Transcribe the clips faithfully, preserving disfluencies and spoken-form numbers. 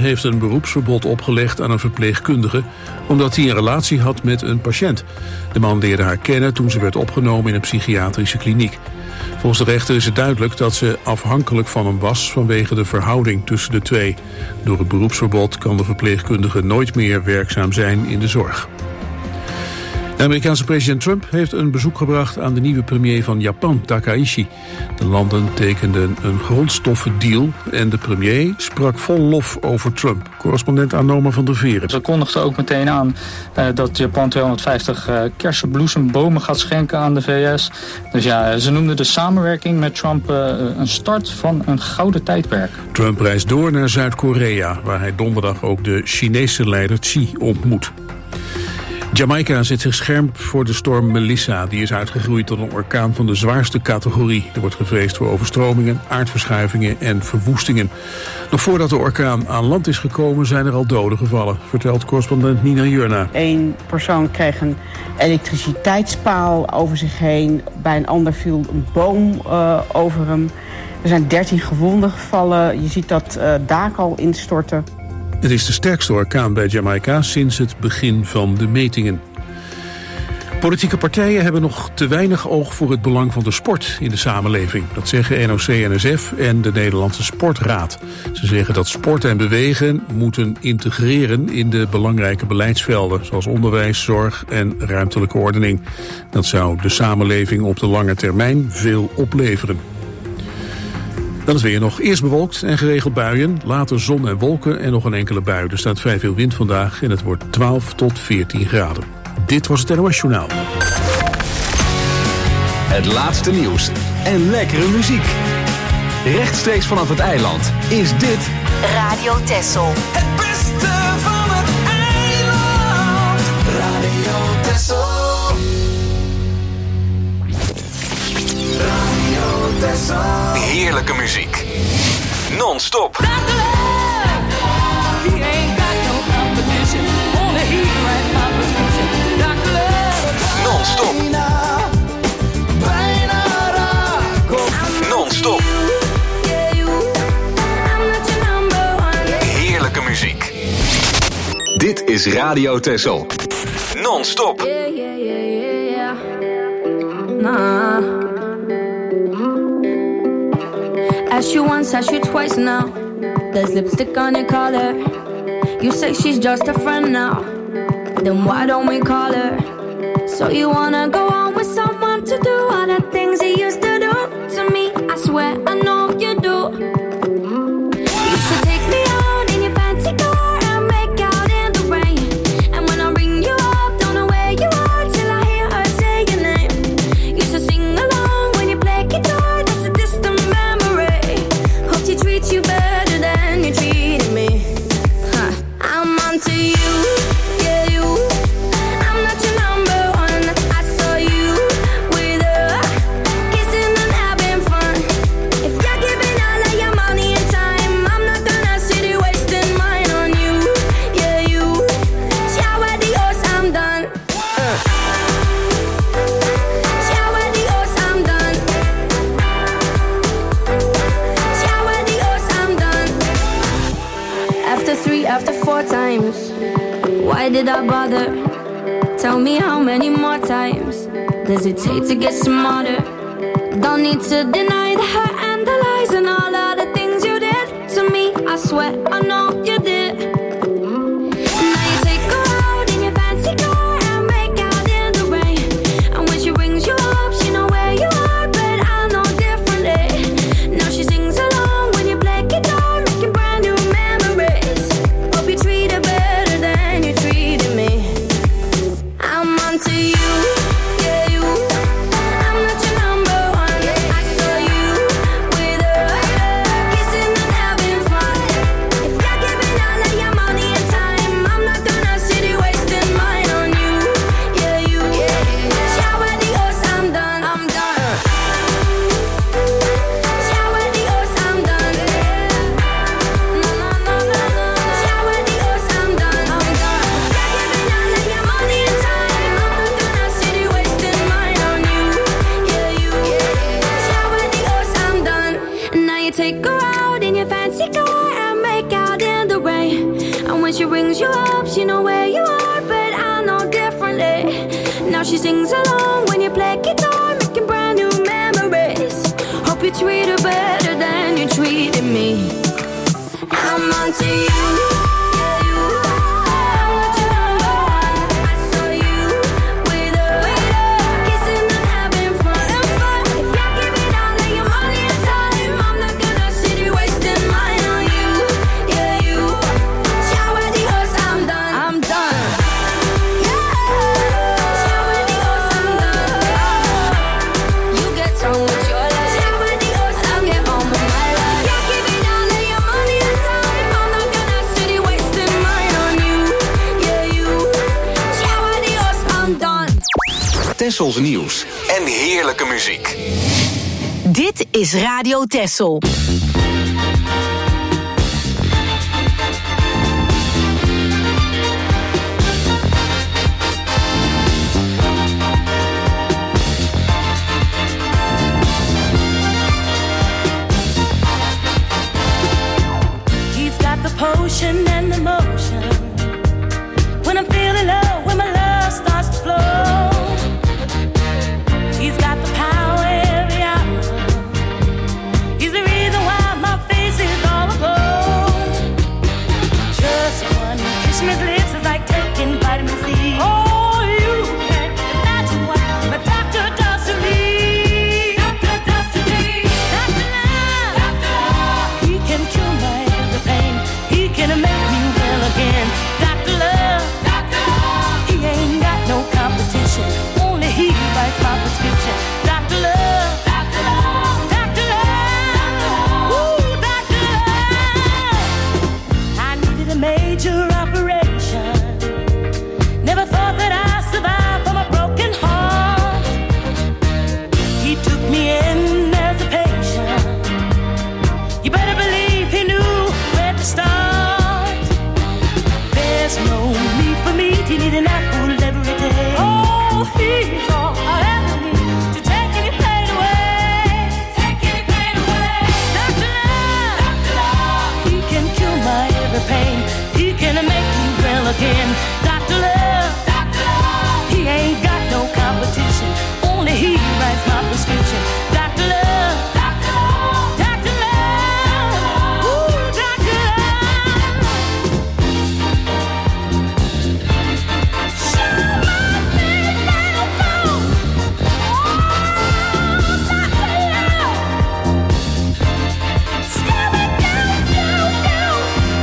heeft een beroepsverbod opgelegd aan een verpleegkundige omdat hij een relatie had met een patiënt. De man leerde haar kennen toen ze werd opgenomen in een psychiatrische kliniek. Volgens de rechter is het duidelijk dat ze afhankelijk van hem was vanwege de verhouding tussen de twee. Door het beroepsverbod kan de verpleegkundige nooit meer werkzaam zijn in de zorg. De Amerikaanse president Trump heeft een bezoek gebracht aan de nieuwe premier van Japan, Takaichi. De landen tekenden een grondstoffendeal en de premier sprak vol lof over Trump. Correspondent Anoma van der Veren. Ze kondigden ook meteen aan uh, dat Japan tweehonderdvijftig uh, kersenbloesembomen gaat schenken aan de V S. Dus ja, ze noemden de samenwerking met Trump uh, een start van een gouden tijdperk. Trump reist door naar Zuid-Korea, waar hij donderdag ook de Chinese leider Xi ontmoet. Jamaica zet zich scherp voor de storm Melissa. Die is uitgegroeid tot een orkaan van de zwaarste categorie. Er wordt gevreesd voor overstromingen, aardverschuivingen en verwoestingen. Nog voordat de orkaan aan land is gekomen zijn er al doden gevallen, vertelt correspondent Nina Jurna. Eén persoon kreeg een elektriciteitspaal over zich heen. Bij een ander viel een boom uh, over hem. Er zijn dertien gewonden gevallen. Je ziet dat uh, daken al instorten. Het is de sterkste orkaan bij Jamaica sinds het begin van de metingen. Politieke partijen hebben nog te weinig oog voor het belang van de sport in de samenleving. Dat zeggen N O C N S F en de Nederlandse Sportraad. Ze zeggen dat sport en bewegen moeten integreren in de belangrijke beleidsvelden, zoals onderwijs, zorg en ruimtelijke ordening. Dat zou de samenleving op de lange termijn veel opleveren. Dan is weer nog eerst bewolkt en geregeld buien, later zon en wolken en nog een enkele bui. Er staat vrij veel wind vandaag en het wordt twaalf tot veertien graden. Dit was het N O S Journaal. Het laatste nieuws en lekkere muziek. Rechtstreeks vanaf het eiland is dit Radio Texel. Het beste van het eiland. Radio Texel. Radio Texel. heerlijke muziek. Non-stop. Non-stop. Non-stop. Heerlijke muziek. Dit is Radio Texel. Non-stop. Yeah, yeah, yeah, yeah, yeah. Nah. Asked you once, asked you twice now. There's lipstick on your collar. You say she's just a friend now. Then why don't we call her? So you wanna go on with someone to do all the things he used to do to me? I swear I know you do. You used to take me out in your fancy car and make out in the rain. And when I ring you up, don't know where you are till I hear her say your name. Used to sing along when you play guitar, that's a distant memory. Hope she treats you better than you treated me. Huh. I'm onto you, yeah you. I'm not your number one. I saw you with her, kissing and having fun. If you're giving all of your money and time, I'm not gonna sit here wasting mine on you, yeah you. Ciao adios, I'm done. Uh. Ciao adios, I'm done. Ciao adios, I'm done. After three, after four times, why did I bother? Tell me how many more times does it take to get smarter? Don't need to deny the hurt and the lies and all of the things you did to me. I swear I know you did. Now you take her out in your fancy car and make out in the rain. And when she rings you up, she know where you are, but I know differently. Now she sings along when you play guitar, making brand new memories. Hope you treat her better than you treated me. I'm onto you, yeah you. I'm not your number one. I saw you with her, kissing and having fun. If you're giving when she rings you up, she know where you are, but I know differently. Now she sings along when you play guitar, making brand new memories. Hope you treat her better than you treated me. I'm onto you. Tessels nieuws en heerlijke muziek. Dit is Radio Tessel. He's got the potion and the motion. When I'm feeling low, when my love starts to flow. He's got the power every hour. He's the reason why my face is all aglow. Just one kiss from his lips is like taking vitamin C. Oh, you can't imagine what my doctor does to me. Doctor does to me. Doctor Love. Doctor Love. He can cure my every pain. He can make me well again. Doctor Love. Doctor Love. He ain't got no competition. Only he writes my prescription. Doctor Love, Doctor Love, Doctor Love, ooh, Doctor Love. I needed a major operation. Never thought that I'd survive from a broken heart. He took me in as a patient. You better believe he knew where to start. There's no need for me to need an apple every day. Oh, he's all I ever need to take any pain away. Take any pain away. Doctor Love, Doctor Love. He can cure my every pain. He can make me well again. Doctor Love, Doctor Love. He ain't got no competition. Only he writes my prescription. Doctor Love, Doctor Love, Doctor Love, ooh, Doctor Love. Show my face now, go. Oh, Doctor Love. Scare it down, down, down.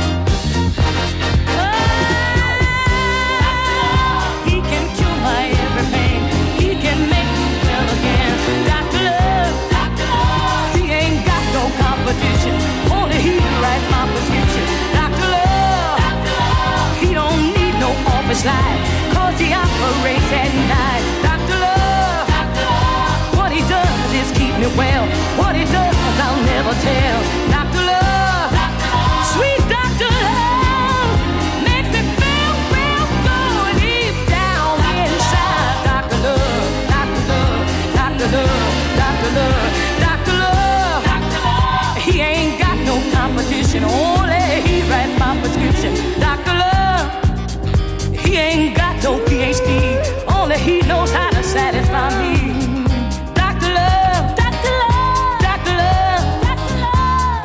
Oh, he can cure my every pain. He can make me well again. Doctor Love, Doctor Love. He ain't got no competition. Only he writes my prescription. Doctor Love, Doctor Love. He don't need no office light, 'cause he operates at night. Doctor Love, Doctor Love. What he does is keep me well. What he does, I'll never tell. Doctor Love, Doctor Love. Sweet Doctor Love. Makes me feel real good deep down inside. Doctor Love, Doctor Love, Doctor Love, Doctor Love, Doctor Love, Doctor Love. He ain't got no competition. Only he writes my prescription. Doctor Love. He ain't got no P H D. Only he knows how to satisfy me. Doctor Love, Doctor Love, Doctor Love, Doctor Love,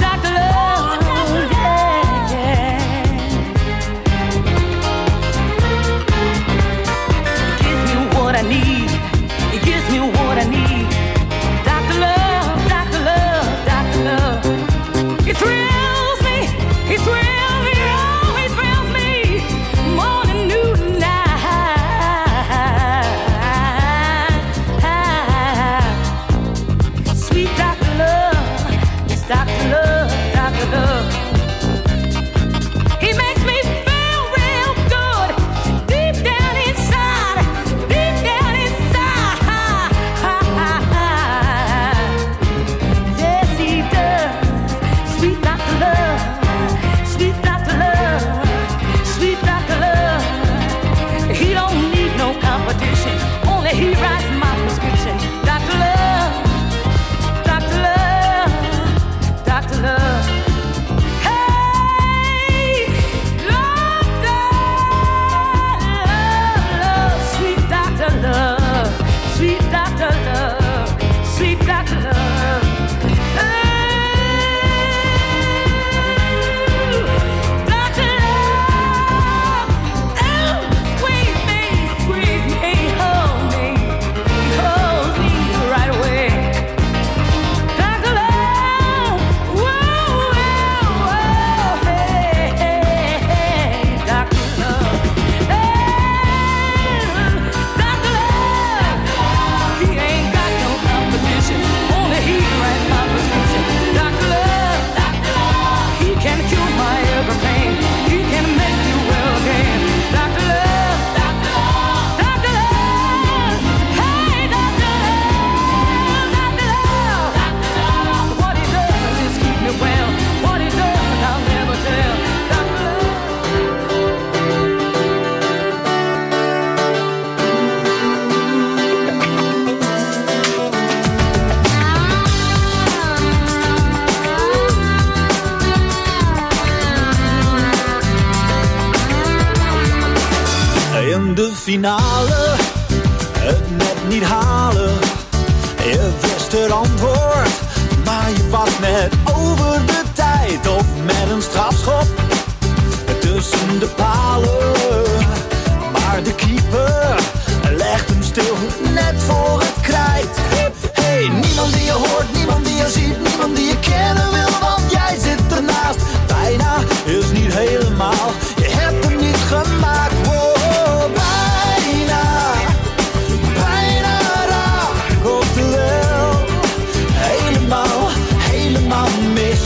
in de finale het net niet halen. Je wist het antwoord, maar je was net over de tijd. Of met een strafschop tussen de palen. Maar de keeper legt hem stil, net voor het krijt. Hey, niemand die je hoort, niemand die je ziet, niemand die je kennen wil, want jij zit ernaast. Bijna is niet helemaal, je hebt hem niet gemaakt. Wow, bijna, bijna raak, oftewel helemaal, helemaal mis.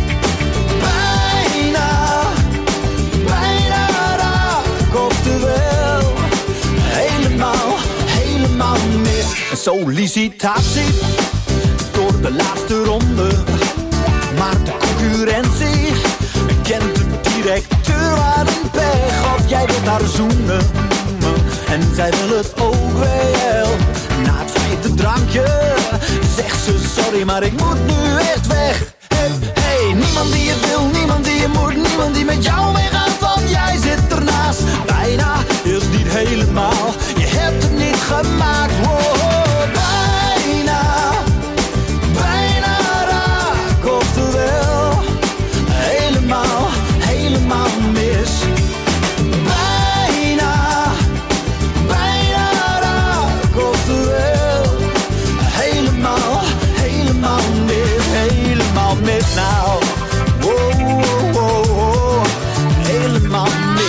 Bijna, bijna raak, oftewel helemaal, helemaal mis. Een sollicitatie door de laatste ronde, maar de concurrentie kent de directeur aan een pech. Of jij wilt haar zoenen en zij wil het ook wel. Na het vijfde drankje zegt ze sorry, maar ik moet nu echt weg. Hey, hey, niemand die je wil, niemand die je moet, niemand die met jou meegaat, want jij zit ernaast. Bijna is niet helemaal, je hebt het niet gemaakt. Wow, bijna, bijna raak, oftewel helemaal, helemaal mis. Bijna, bijna raak, oftewel helemaal, helemaal mis. Helemaal mis nou. Wow, wow, wow, wow. Helemaal mis.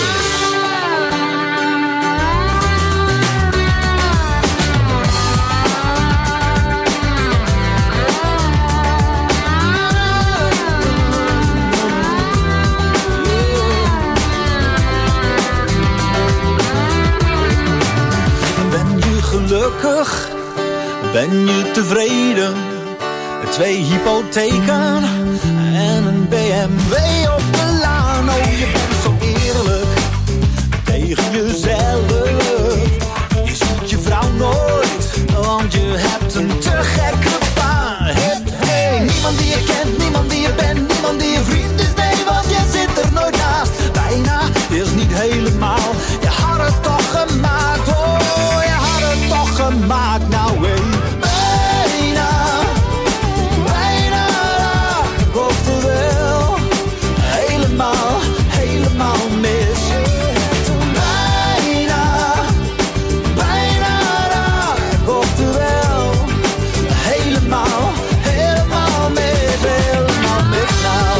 Gelukkig, ben je tevreden? Twee hypotheken en een B M W op de laan. Oh, je bent zo eerlijk tegen jezelf. Je ziet je vrouw nooit, want je hebt een te gekke baan. Hey, hey, niemand die je kent, niemand die je bent, niemand die je vriend is. Nee, want je zit er nooit naast. Bijna is niet helemaal, je had het toch gemaakt. Oh, je had het toch gemaakt. Nou, hé, bijna, bijna raak, oftewel helemaal, helemaal mis. Bijna, bijna raak, oftewel helemaal, helemaal mis, helemaal mis nou.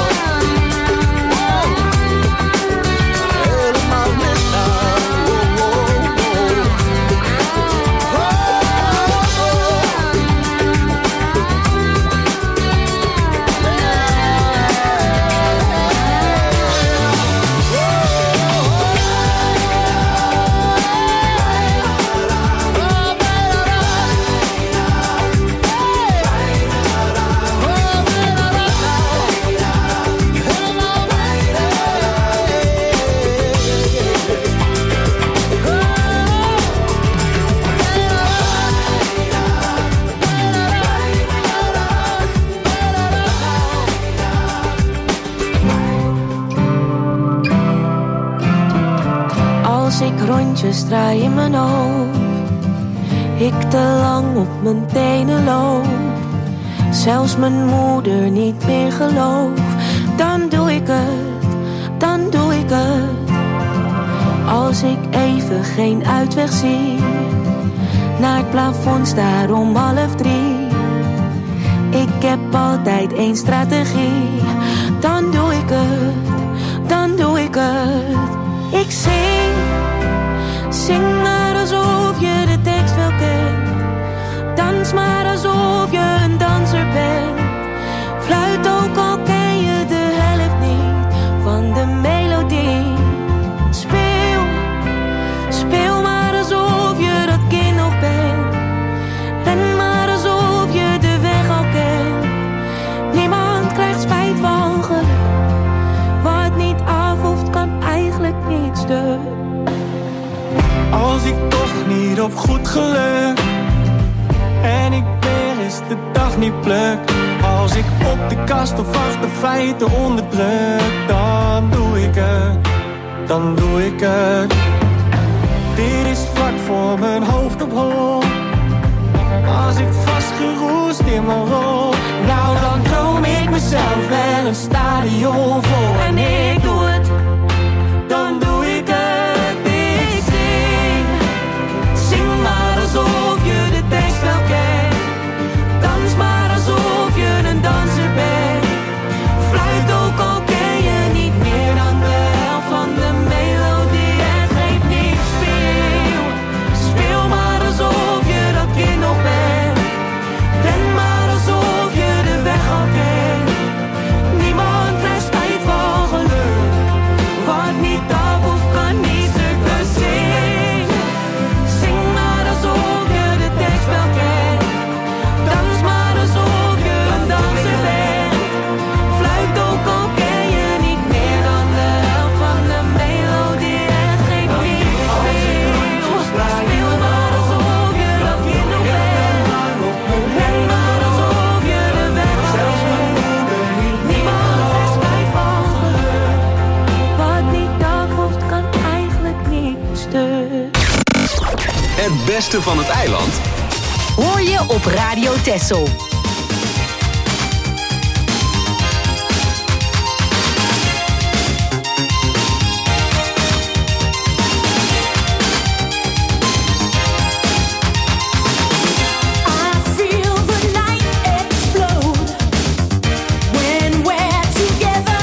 Helemaal mis nou. Als ik rondjes draai in mijn hoofd, ik te lang op mijn tenen loop, zelfs mijn moeder niet meer geloof, dan doe ik het, dan doe ik het. Als ik even geen uitweg zie, naar het plafond staar om half drie, ik heb altijd één strategie, dan doe ik het, dan doe ik het. Ik zing, zing maar alsof je de tekst wel kent. Dans maar alsof je een danser bent. Fluit ook al ken je de helft niet van de melodie. Speel, speel maar alsof je dat kind nog bent. Ren maar alsof je de weg al kent. Niemand krijgt spijt van geluk. Wat niet af hoeft kan eigenlijk niet stuk. Als ik toch niet op goed geluk en ik weer eens de dag niet pluk. Als ik op de kast of achter feiten onderdruk, dan doe ik het, dan doe ik het. Dit is vlak voor mijn hoofd op hol. Als ik vastgeroest in mijn rol, nou dan droom ik mezelf wel een stadion vol. En ik doe het, dan doe ik het. Ik zing, zing maar alsof je de tekst wel kent. Dans maar alsof je een danser bent. Fluit ook al ken je niet meer dan de helft van de melodie. Het geeft niet, speel, speel maar alsof je dat kind nog bent. Ren maar alsof je de weg al kent. Niemand krijgt spijt van geluk, wat niet af of kan niet stuk. Dus zing, zing maar alsof je de tekst wel kent. Dans maar alsof je een danser bent. Fluit ook al ken je niet meer dan de helft van de melodie. Het geeft niet, speel, speel maar alsof je dat kind nog bent. Ren maar alsof je de weg al kent. Niemand heeft spijt van geluk, Wat niet af hoeft kan eigenlijk niet stuk. Het beste van het eiland Hoor je op Radio Texel. I feel the night explode when we're together.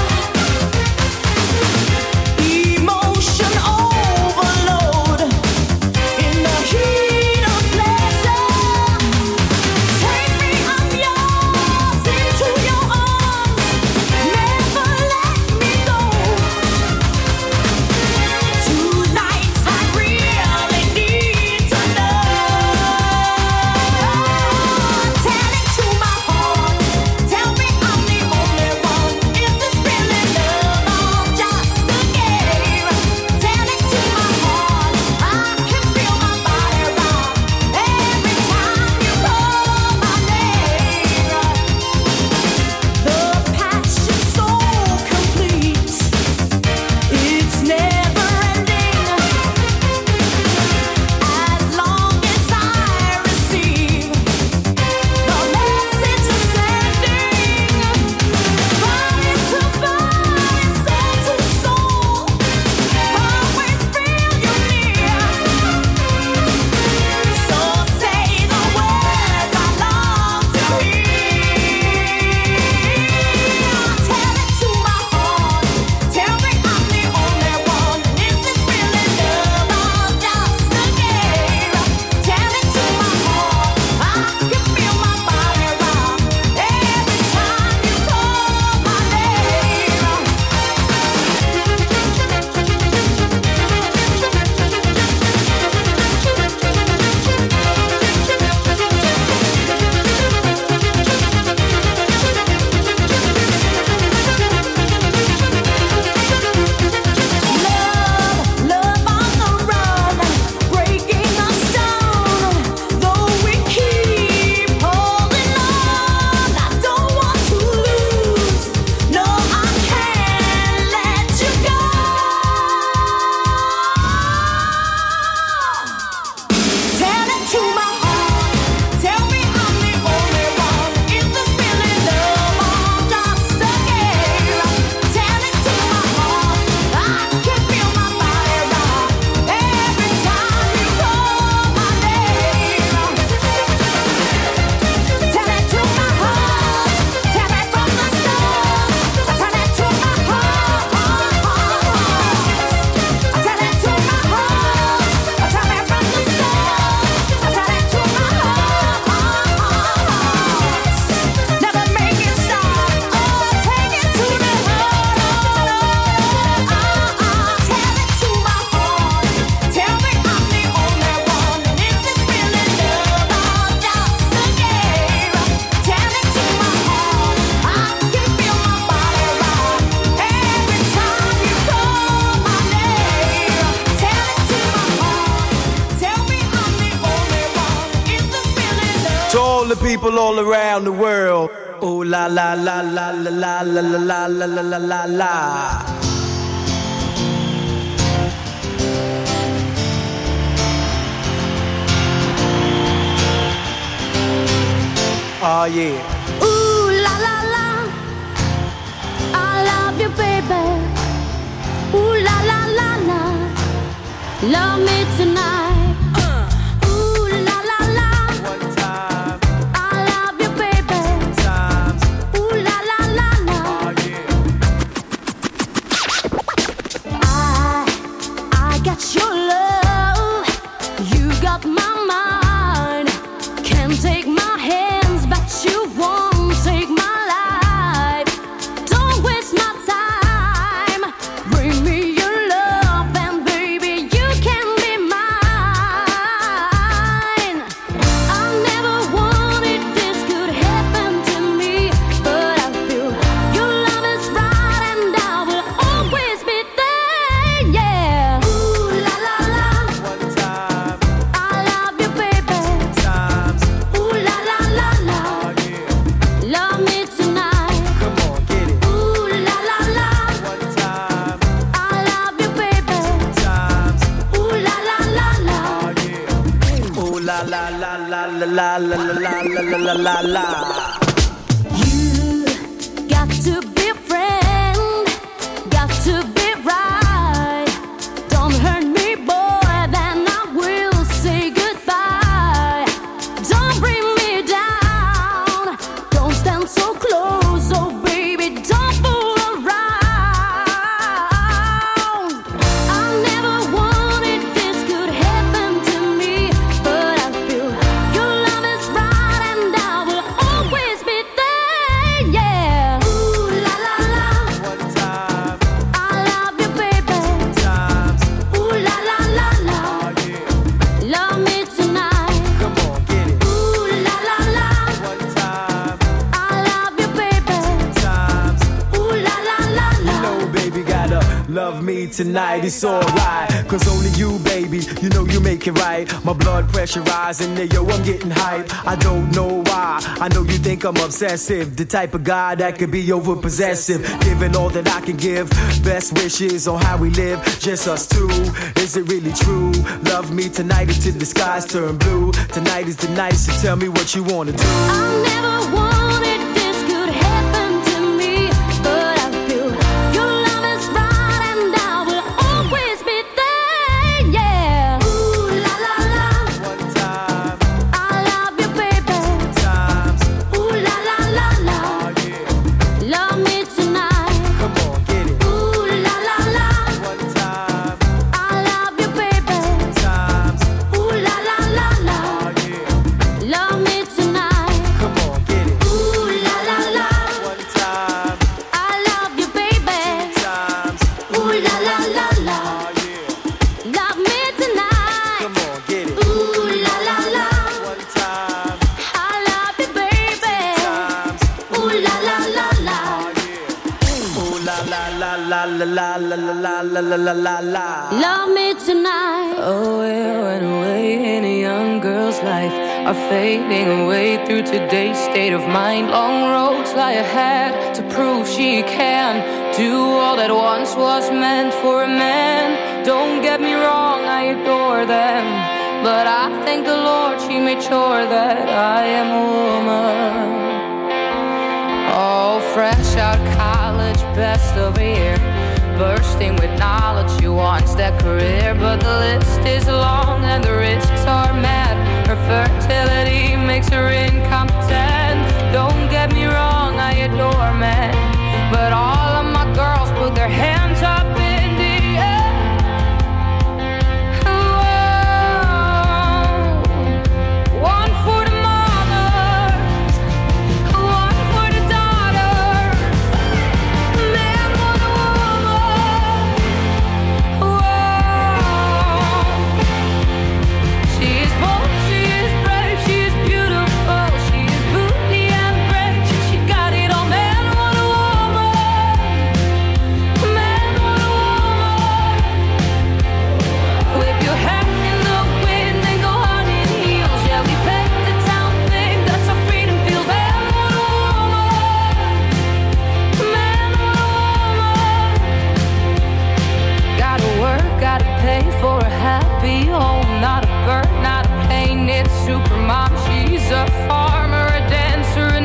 Emotion overload in the heat of pleasure. Take me, I'm yours, into your arms. Never let me go. Tonight I really need to know. Tell it to my heart. Tell me I'm the only one. Is this really love or just a game? Tell it to my heart. I can feel my body rock every time you call my name. The passion so complete, it's never ending. As long as I receive the message you're sending, body to body, soul to soul, always feel you near. So say the words I long to hear. Tell it to my heart. Tell me I'm the only one. Is this really love or just a game? Tell it to my heart. I can feel my body rock every time you call my name. Love, love on the run, breaking us down. Though we keep holding on, I don't want to lose. No, I can't let you go. Tell it to my heart. Tell me I'm the only one. Is this really love or just a game? Tell it to my heart. I can feel my body rock every time you call my name. Tell it to my heart. Tell it from the start. Tell it to my heart. Tell it to my heart. Tell it from the start. Tell it to my heart. Never make it stop. Oh, take it to the heart. Tell it to my heart. Tell me I'm the only one. Is this really love or just a game? Tell it to my heart. I can feel my body rock every time you call my name. Tell it to my heart. Tell me I'm the only one. Is this really love? To all the people all around the world. Oh la la la la la la la la la la la la la. Oh yeah. Ooh la la la, I love you, baby. Ooh la la la la, love me tonight. Uh. Ooh la la la, one time, I love you, baby. two times, ooh la la la la. Oh yeah. I I got your love, you got my mind. Can't take my hands, but you won't take my life. Don't waste my time. Bring me your love, and baby, you can be mine. I never wanted this could happen to me, but I feel your love is right, and I will always be there. Yeah. Ooh la la la, One time, I love you, baby. times, Ooh la la la la, oh yeah. love me tonight. Come on, get it. Ooh la la la, One time, I love you, baby. times, Ooh la la la la. oh yeah. Ooh la la la la la la la la la la la la. You got to be a friend, got to be right. Don't hurt me, boy, then I will say goodbye. Don't bring me down, don't stand so close, oh baby, don't fool around. I never wanted this could happen to me, but I feel your love is right, and I will always be there. Yeah. Ooh la la la, One time, I love you, baby. times, Ooh la la la la, oh yeah. love me tonight. Come on, get it. Ooh la la la, One time, I love you, baby. times. Ooh la la la la. No, baby, gotta love me tonight, it's alright. Cause only you, baby, you know you make it right. My blood pressure rising, yo, I'm getting hype. I don't know why, I know you think I'm obsessive. The type of guy that could be over possessive. Giving all that I can give, best wishes on how we live, just us two. Is it really true? Love me tonight until the skies turn blue. Tonight is the night, so tell me what you wanna do. I never wanted this could happen to me, but I feel your love is right, and I will always be there. Yeah. Ooh la la la, One time, I love you, baby. times, Ooh la la la la, oh yeah. love me tonight. Come on, get it. Ooh la la la, One time, I love you, baby. times, Ooh la la la la, oh yeah. love me tonight. Come on, get it. Ooh la la la, One time, I love you, baby. times, Ooh la la la la, oh yeah. love me tonight. Come on, get it. Ooh la la la, One time, I love you, baby. times, Ooh la la la la, oh yeah. Ooh la la la la la la la la la la la la la. love me tonight. Oh, it went away in a young girl's life, are fading away through today's state of mind. Long roads lie ahead to prove she can do all that once was meant for a man. Don't get me wrong, I adore them, but I thank the Lord she made sure that I am a woman. Oh, fresh out of college, best of a year, bursting with knowledge, she wants that career, but the list is long and the risks are mad. Her fertility makes her incompetent. Don't get me wrong, I adore men, but all of my girls put their hands up in the air. Whoa. One for the mothers, one for the daughters, man for the woman. Whoa. She is bold, she is brave, she is beautiful, she is booty and brave. She got it all, man, what a woman. Man, what a woman. Whip your hair in the wind and go hard in heels. Yeah, we paint the town thing, that's how freedom feels. Man, what a woman. Man, what a woman. Gotta work, gotta pay for a happy home. Not a bird, not a plane, it's Supermom. She's a farmer, a dancer, a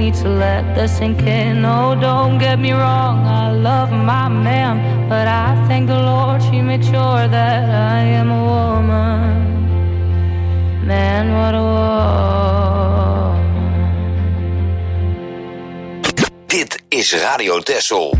need to let this sink in. Oh, don't get me wrong, I love my man, but I thank the Lord she made sure that I am a woman. Man, what a woman. Dit is Radio Texel.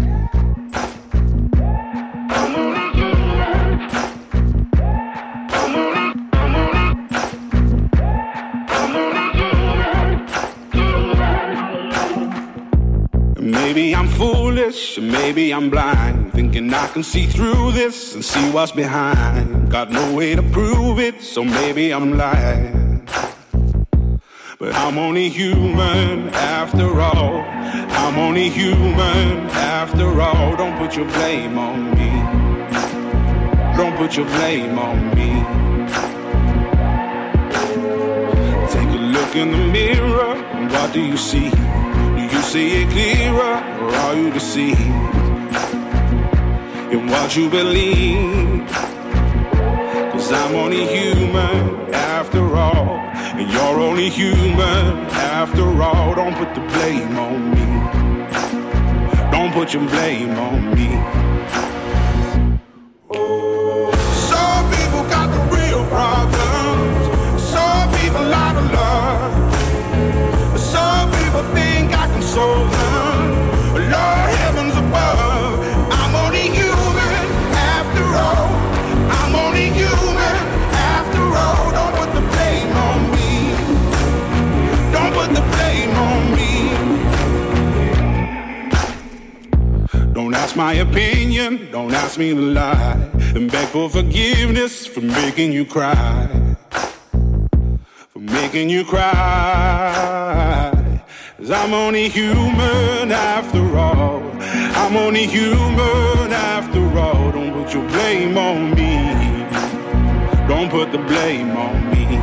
Maybe I'm foolish, maybe I'm blind, thinking I can see through this and see what's behind. Got no way to prove it, so maybe I'm lying. But I'm only human after all. I'm only human after all. Don't put your blame on me. Don't put your blame on me. Take a look in the mirror, and what do you see? You see it clearer, or are you deceived in what you believe? Cause I'm only human after all, and you're only human after all. Don't put the blame on me. Don't put your blame on me. Some people got the real problems. Some people out of love. Some people think I can solve them. Lord heavens above, I'm only human after all. I'm only human after all. Don't put the blame on me. Don't put the blame on me. Don't ask my opinion, don't ask me to lie, and beg for forgiveness for making you cry. For making you cry. Cause I'm only human after all. I'm only human after all. Don't put your blame on me. Don't put the blame on me.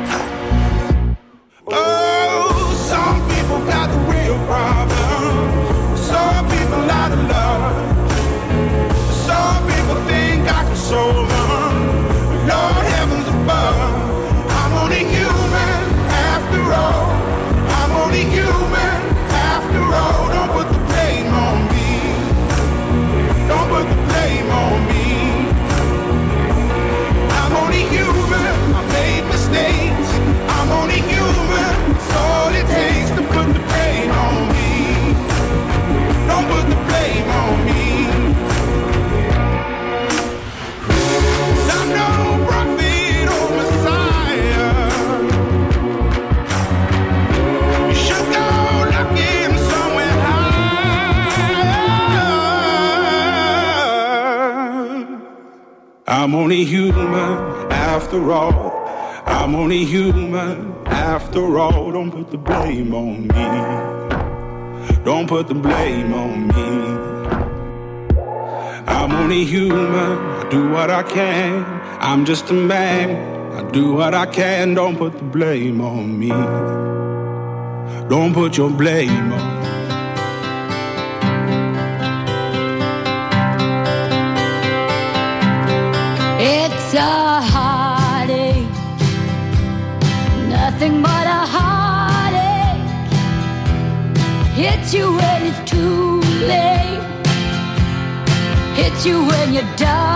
Oh, some people got the real problems. Some people out of love. Some people think I can solve them. Lord heavens above, I'm only human after all. I'm only human after all. Don't put the blame on me. Don't put the blame on me. I'm only human. I made mistakes. I'm only human. It's all it takes to put the blame on me. Don't put the blame on me. 'Cause I'm no prophet or Messiah. You should go looking somewhere high. I'm only human after all. I'm only human after all. Don't put the blame on me. Don't put the blame on me. I'm only human. I do what I can. I'm just a man. I do what I can. Don't put the blame on me. Don't put your blame on me. It's a heartache, nothing but a heartache. Hits you when it's too late, hits you when you're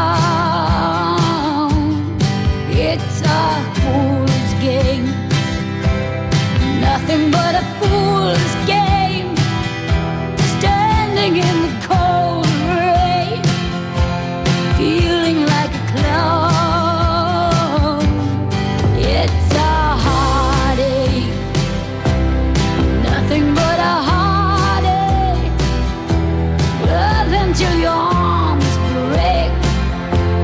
down. It's a fool's game, nothing but a fool's game. Standing in the cold rain, feeling like a clown. It's a heartache, nothing but a heartache. Love until your arms break,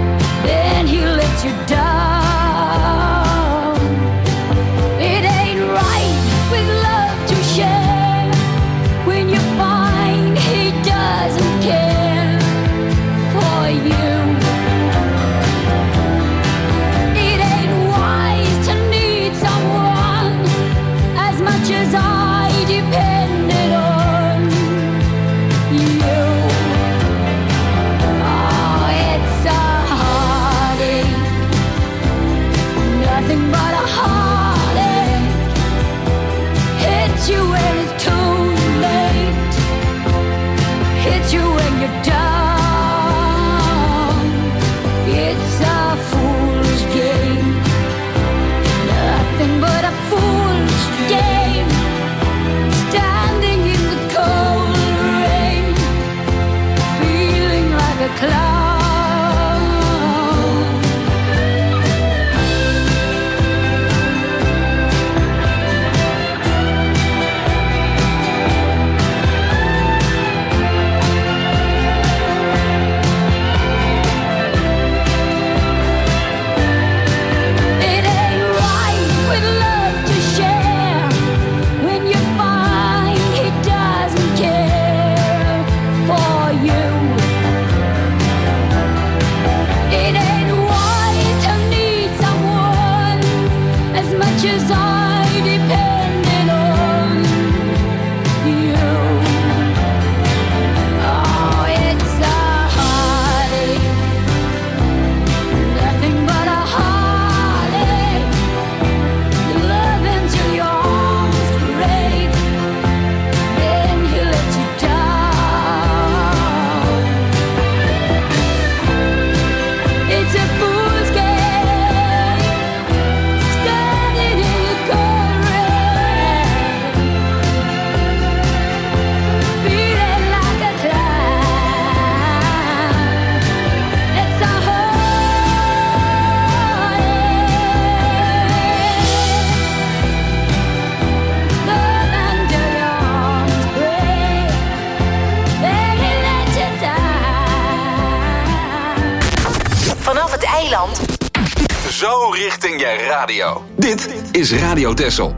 eiland. Zo richting je radio. Dit is Radio Texel.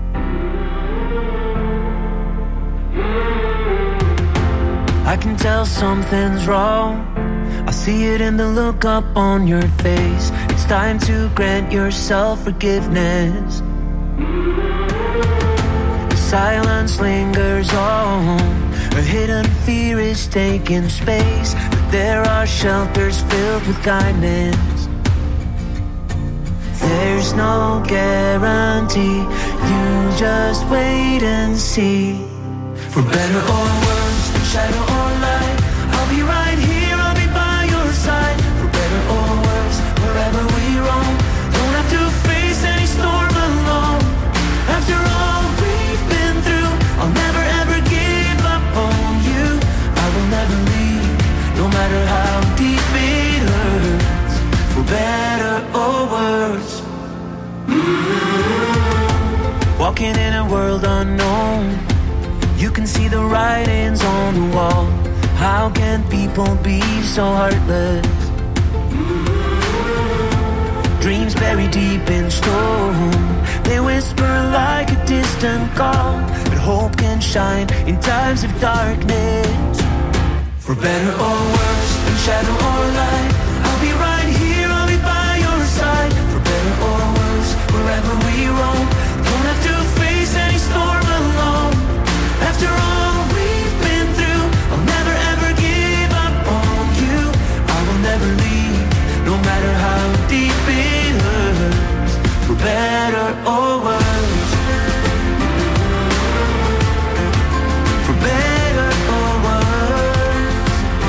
I can tell something's wrong. I see it in the look up on your face. It's time to grant yourself forgiveness. The silence lingers on. A hidden fear is taking space. But there are shelters filled with kindness. There's no guarantee. You just wait and see. For better or worse, shadow or light, I'll be right here, I'll be by your side. For better or worse, wherever we roam, don't have to face any storm alone. After all we've been through, I'll never ever give up on you. I will never leave, no matter how deep it hurts. For better or worse. Mm-hmm. Walking in a world unknown, you can see the writings on the wall. How can people be so heartless? Dreams buried deep in stone, they whisper like a distant call. But hope can shine in times of darkness. For better or worse, in shadow or light, I'll be right here, I'll be by your side. For better or worse, wherever we roam, don't have to face any storm alone. After all we've been through, I'll never ever give up on you. I will never leave, no matter how deep it hurts. For better or worse. For better or worse.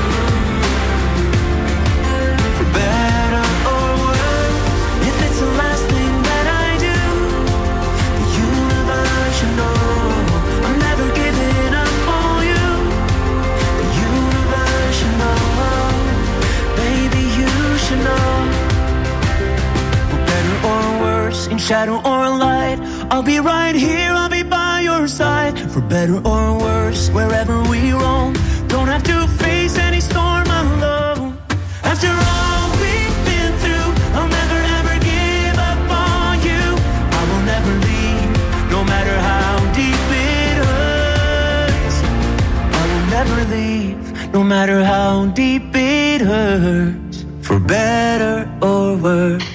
For better or worse. If it's the last thing that I do, the universe should know. I'm never giving up on you. The universe should know. Baby, you should know. For better or worse, in shadow or light, I'll be right here, I'll be by your side. For better or worse, wherever we roam, don't have to face any storm alone. After all we've been through, I'll never ever give up on you. I will never leave, no matter how deep it hurts. I will never leave, no matter how deep it hurts. For better or worse.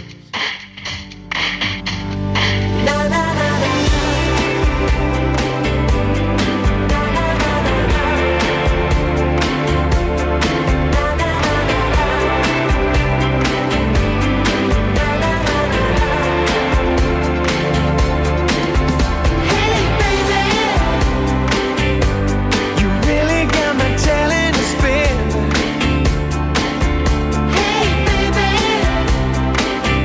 Hey baby,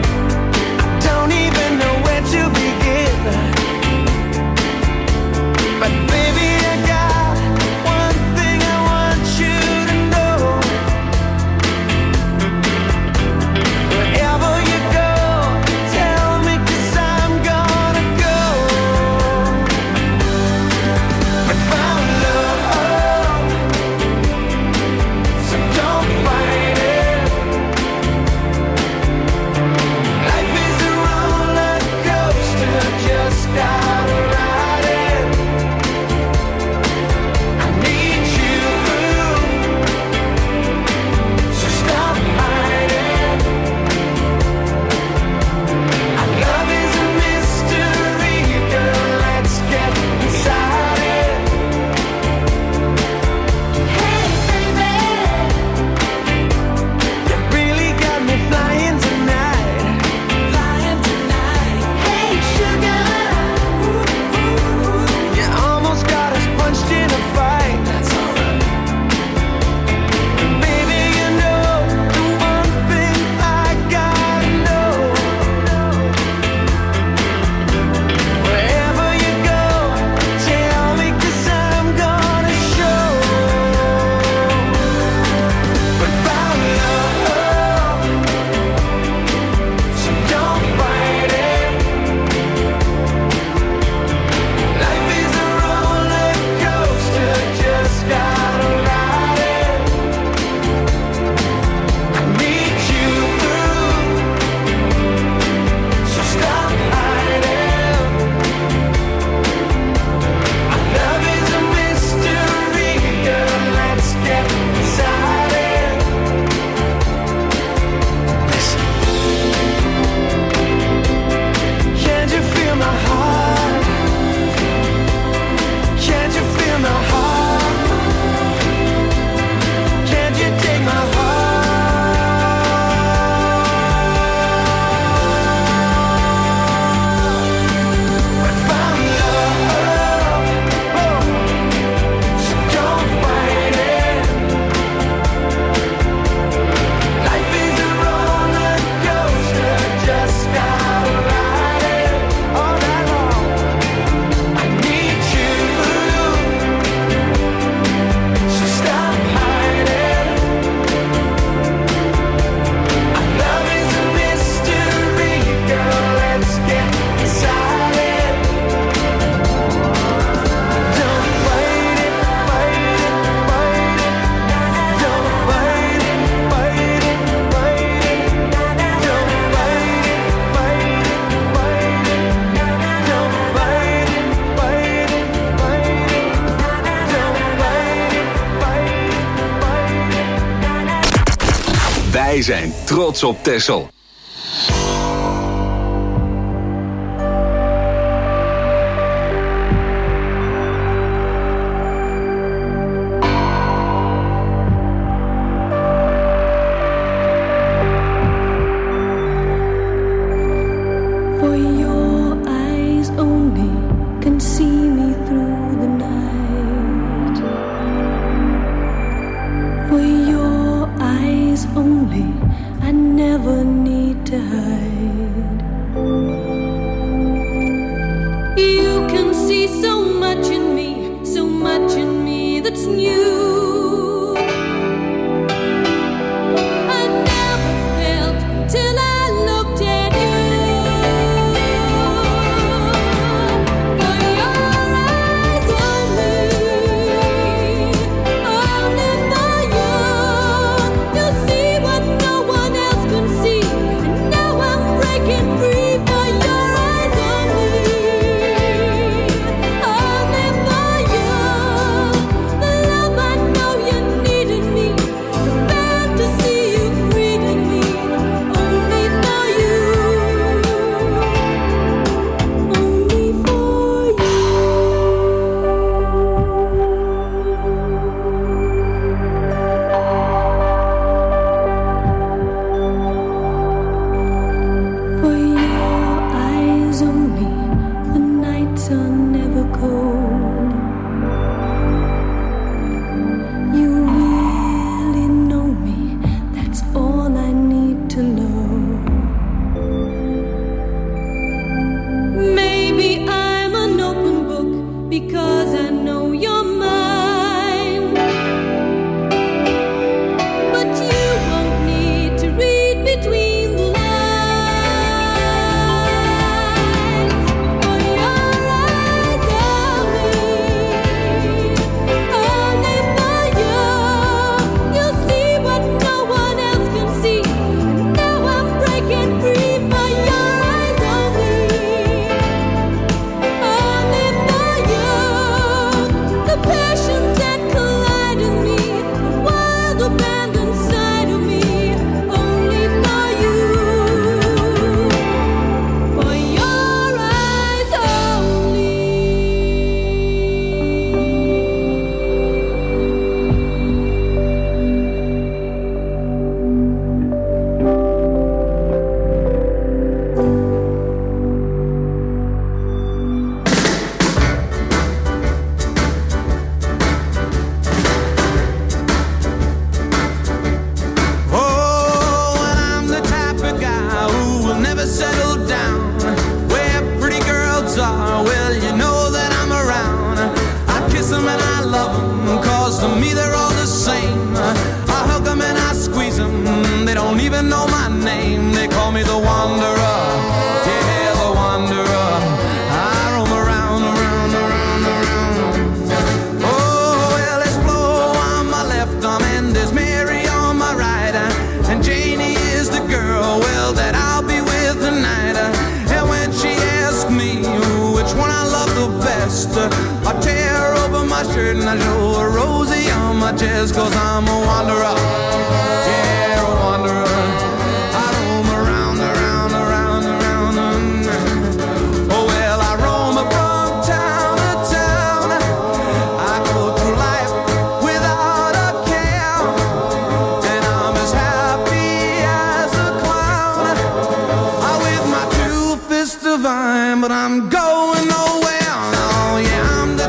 Wij zijn trots op Texel.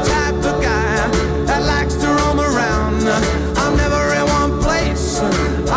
I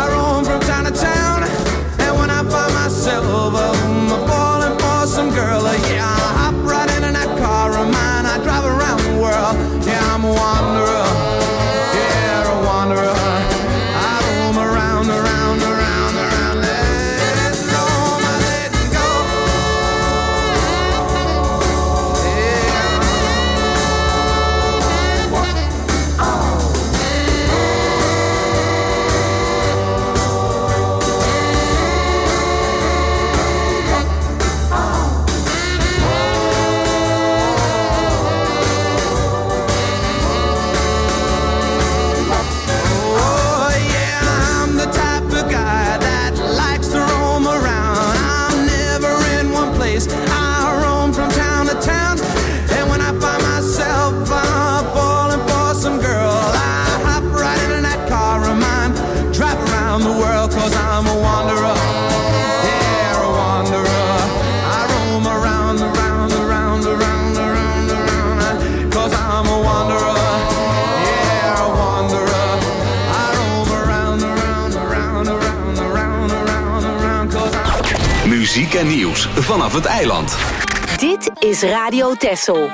muziek en nieuws vanaf het eiland. Dit is Radio Texel.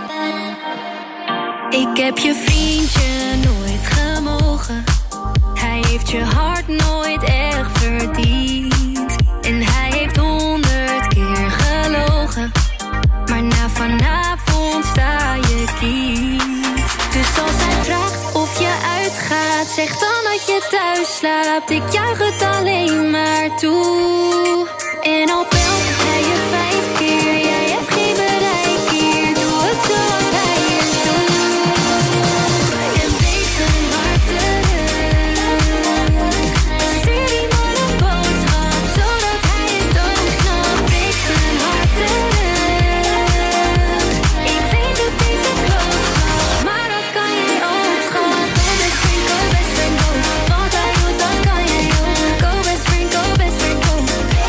Ik heb je vriendje nooit gemogen. Hij heeft je hart nooit echt verdiend. En hij heeft honderd keer gelogen. Maar na vanavond sta je kiet. Dus als hij vraagt of je uitgaat, zeg dan dat je thuis slaapt. Ik juich het alleen maar toe. En al belt hij je vijf keer, jij hebt geen bereik hier. Doe het zoals hij het doet. En wees een hart terug. Stuur die man een boodschap, zodat hij het ook snapt. Wees een hart terug. Ik weet het is een klootzak, maar dat kan jij ook, schat. Go best friend, go best friend, go. Wat hij doet, dat kan jij ook. Go best friend, go best friend, go.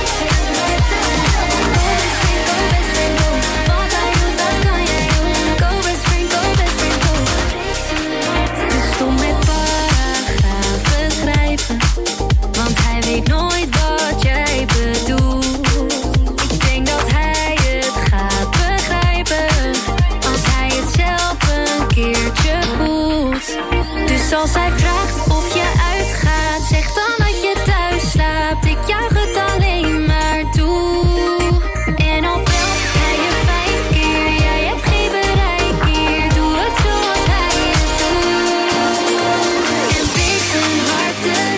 Nooit wat jij bedoelt. Ik denk dat hij het gaat begrijpen als hij het zelf een keertje voelt. Dus als hij vraagt of je uitgaat, zeg dan dat je thuis slaapt. Ik juich het alleen maar toe. En al belt hij je vijf keer, jij hebt geen bereik hier. Doe het zoals hij het doet. En wees een hart terug.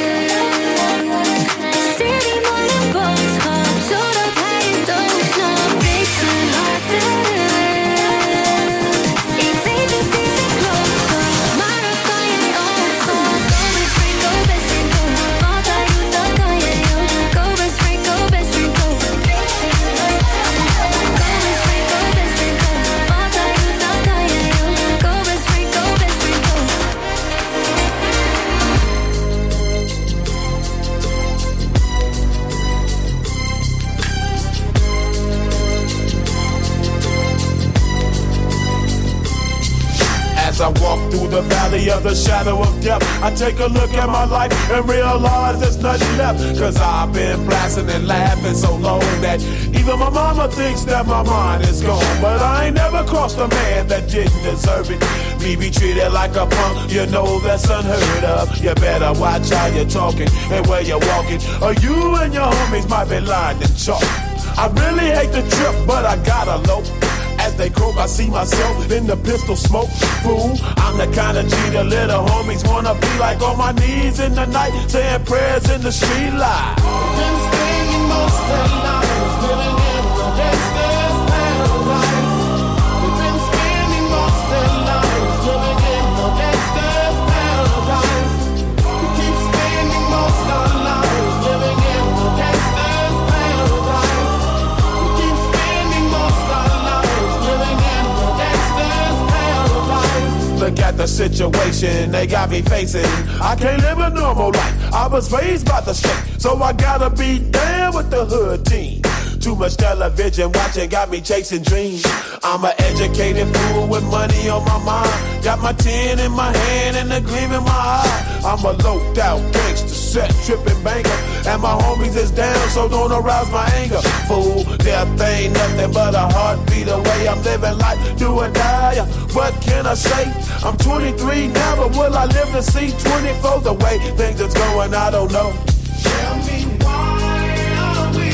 As I walk through the valley of the shadow of death, I take a look at my life and realize there's nothing left. Cause I've been blasting and laughing so long that even my mama thinks that my mind is gone. But I ain't never crossed a man that didn't deserve it. Me be treated like a punk, you know that's unheard of. You better watch how you're talking and where you're walking, or you and your homies might be lying in chalk. I really hate the trip, but I gotta low. As they croak, I see myself in the pistol smoke. Fool, I'm the kind of G the little homies wanna be like, on my knees in the night, saying prayers in the street light. Been spending most of their lives living in the gangster's paradise. We've been spending most of their lives living in the gangster's paradise. We keep spending most of our lives living in the gangster's paradise. We keep spending most of our lives living in the gangster's paradise. Look at the situation they got me facing. I can't live a normal life. I was raised by the state, so I gotta be down with the hood team. Too much television watching got me chasing dreams. I'm an educated fool with money on my mind. Got my tin in my hand and a gleam in my eye. I'm a loped out gangster, set tripping banker, and my homies is down, so don't arouse my anger. Fool, death ain't nothing but a heartbeat away. I'm living life, do or die. What can I say? I'm twenty-three now, but will I live to see twenty-four? The way things is going, I don't know. Tell me why are we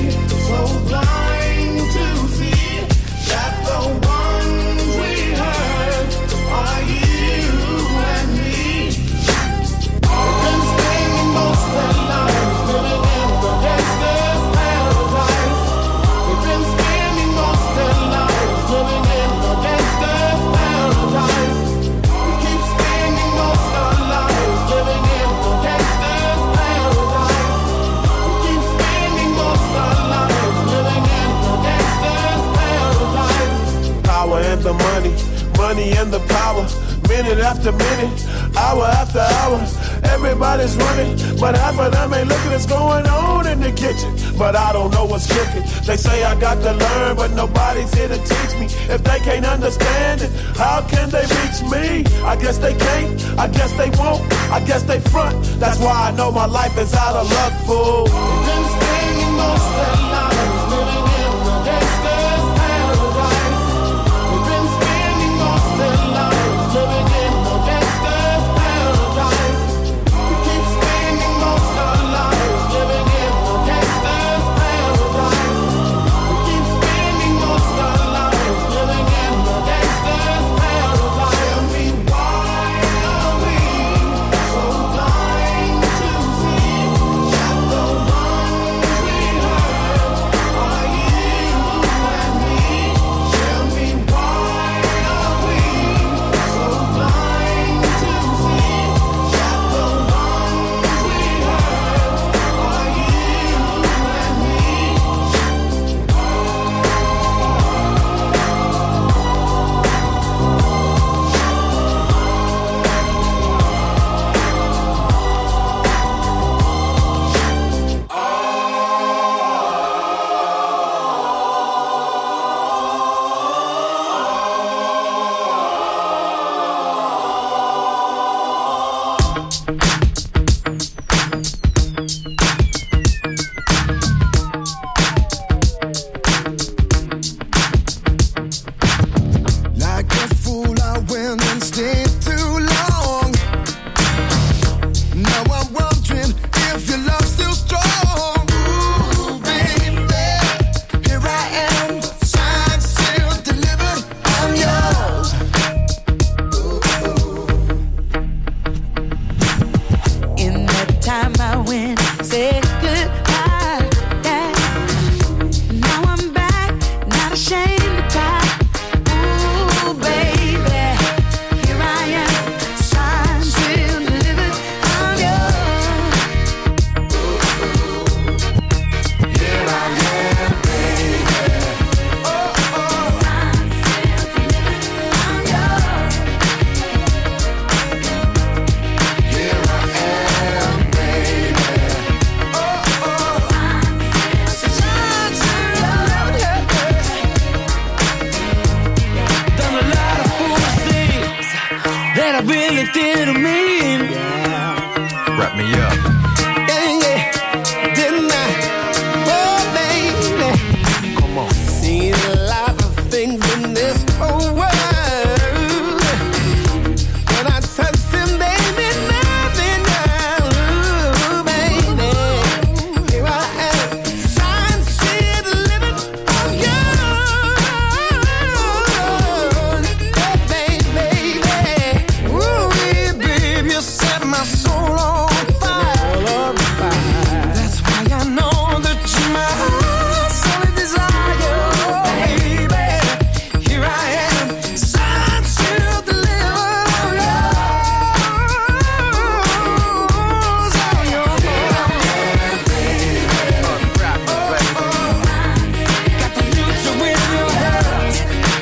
so blind to see that the ones we hurt are you and me? We've been spending most of our lives living in the gangster's paradise. We've been spending most of our lives living in the gangster's paradise. We keep spending most of our lives living in the gangster's paradise. We keep spending most of our lives living in the gangster's paradise. Power and the money, money and the power. Minute after minute, hour after hour. Everybody's running, but half of them ain't looking what's going on in the kitchen. But I don't know what's cooking. They say I got to learn, but nobody's here to teach me. If they can't understand it, how can they reach me? I guess they can't, I guess they won't, I guess they front. That's why I know my life is out of luck, fool. Been staying most of their lives living in the gangster's paradise. We've been spending most of their lives living in the gangster's paradise. We keep spending most of our lives living in the gangster's paradise. We keep spending most of our lives living in the gangster's paradise. Tell me why are we so blind to see that the ones we hurt are you and me? Tell me why are we so blind to see that the ones we hurt are you and me? Like a fool, I went and stayed too long. Now I'm wondering if your love's still strong. Ooh, baby, here I am, signed, sealed, delivered, I'm yours. In that time I went, said goodbye, yeah. Now I'm back, not ashamed to cry. Ooh, baby, here I am, signed, sealed, delivered, I'm yours. Here I am, baby. Oh, oh. Signed, sealed, delivered, I'm yours. Here I am, baby. Oh, oh. Signed, sealed, Done a lot of foolish things that I really didn't mean. Wrap me up. Yeah, yeah, didn't I? Oh, baby. Come on. Seen a lot of things in this whole world. When I touch them, baby, nothing else. Ooh, baby, here I am, signed, sealed, delivered, I'm yours. Oh, baby, ooh, baby, you set my soul on fire. That's why I know that you're my solid desire. Oh, baby, here I am, signed, sealed, delivered, I'm yours. I'm yours. Unwrap me, baby. Got the future in your hands.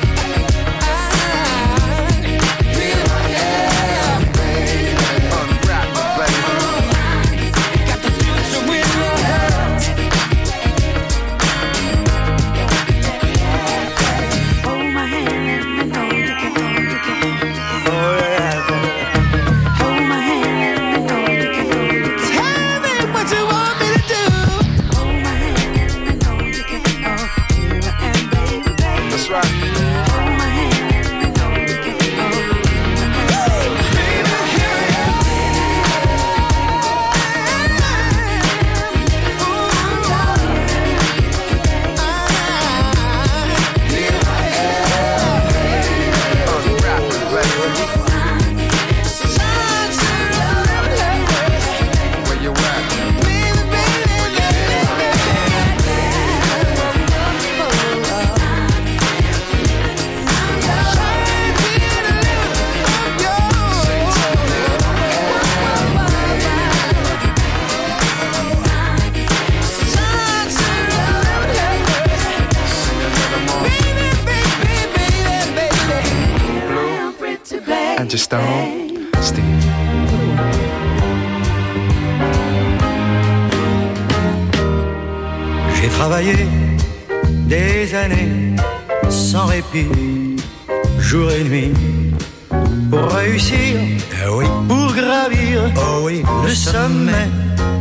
Here I am, Unwrap me, baby. got the future in your hands. hold my hand, let me know you can hold, you can hold, you can hold my hand, let me know you can hold, you can Tell me what you want me to do. hold my hand, let me know you can hold. Here I am, baby, baby. That's right. Hold my hand, let me know you can hold. Baby, here I am. Here I Unwrap me, baby. signed, sealed, delivered. Where you at? Baby, baby, And just stone, Steve. J'ai travaillé des années sans répit, jour et nuit, pour réussir, eh oui, pour gravir, oh oui, le sommet.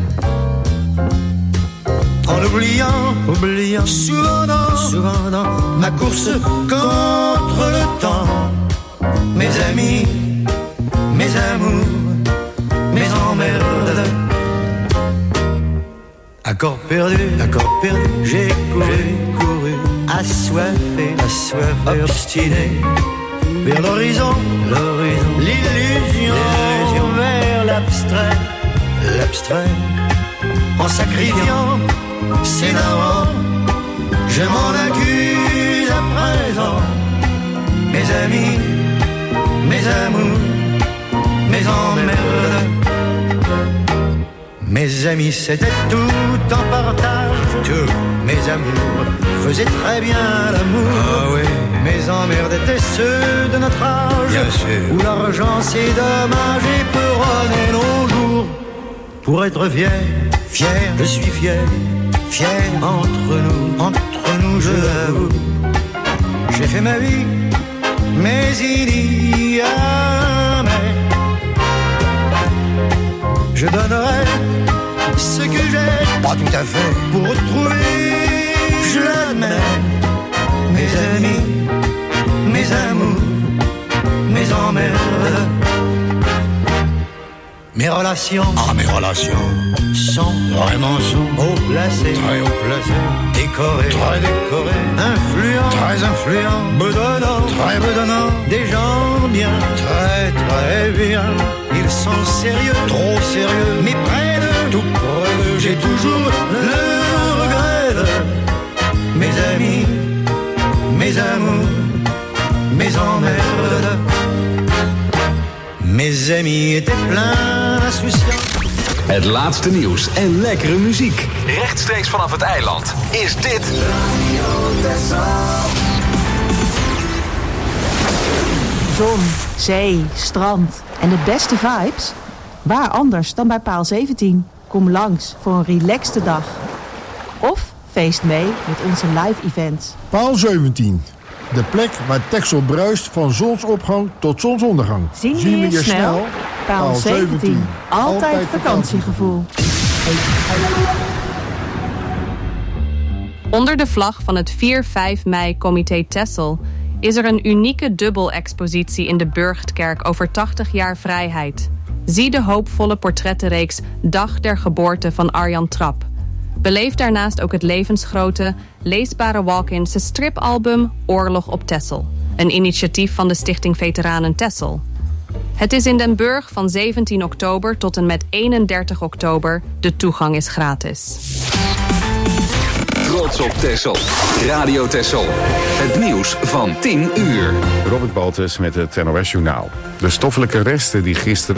En oubliant, oubliant, souvent dans, souvent dans ma course contre le temps. Mes amis, mes amours, mes emmerdes. Accord perdu, accord perdu, j'ai couru, couru, assoiffé, assoiffé, obstiné, vers l'horizon, l'horizon, l'illusion, l'illusion, vers l'abstrait, l'abstrait, en sacrifiant, s'énervant, je m'en accuse à présent, mes amis, mes amours, mes emmerdes. Mes amis, c'était tout en partage. Tous mes amours faisaient très bien l'amour. Ah oui. Mes emmerdes étaient ceux de notre âge. Bien sûr. Où l'argent c'est dommage et peut runner nos jours. Pour être fier, fier, je suis fier. Fier entre nous, entre nous, je l'avoue. J'ai fait ma vie, mais il y a mais. Je donnerai ce que j'ai, pas tout à fait, pour retrouver, je l'admets, mes amis, mes amours, mes emmerdes. Mes relations, ah mes relations, sont vraiment sont haut placées, très haut placées, décorées, très décorées, influents, très influents, bedonnants, très bedonnants, des gens bien, très très bien. Ils sont sérieux, trop sérieux, mais près de tout près d'eux, j'ai toujours le regret de mes amis, mes amours, mes emmerdes. Mes amis étaient pleins d'insouciance. Het laatste nieuws en lekkere muziek. Rechtstreeks vanaf het eiland is dit Zon, zee, strand en de beste vibes? Waar anders dan bij Paal zeventien? Kom langs voor een relaxte dag. Of feest mee met onze live events. Paal zeventien. De plek waar Texel bruist van zonsopgang tot zonsondergang. Zien we je, je snel? snel? Paal zeventien. Altijd, Altijd vakantiegevoel. Onder de vlag van het vier vijf mei Comité Texel is er een unieke dubbelexpositie in de Burchtkerk over tachtig jaar vrijheid. Zie de hoopvolle portrettenreeks Dag der Geboorte van Arjan Trap. Beleef daarnaast ook het levensgrote, leesbare walk-ins stripalbum Oorlog op Texel. Een initiatief van de Stichting Veteranen Texel. Het is in Den Burg van zeventien oktober tot en met eenendertig oktober. De toegang is gratis. Trots op Texel. Radio Texel. Het nieuws van tien uur. Robert Baltus met het N O S Journaal. De stoffelijke resten die gisteren